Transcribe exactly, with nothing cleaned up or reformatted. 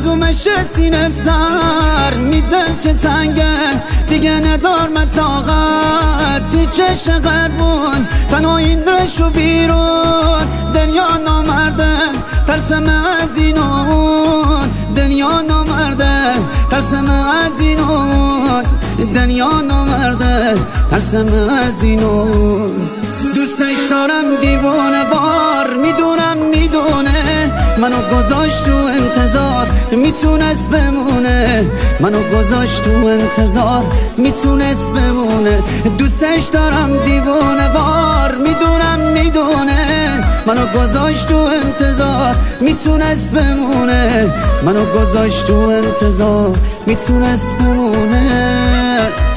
ترسومش سینه سر میدن چه تنگه دیگه ندار متاقت دی چش قربون تنها این رشو بیرون دنیا نامرده ترسم از اینون دنیا نامرده ترسم از اینون دنیا نامرده ترسم از اینون دوستش دارم دیوانه بار میدونم میدونه منو گذاشت تو انتظار میتونست بمونه منو گذاشت تو انتظار میتونست بمونه دوستش دارم دیوانه بار میدونم میدونه منو گذاشت تو انتظار میتونست بمونه منو گذاشت تو انتظار میتونست بمونه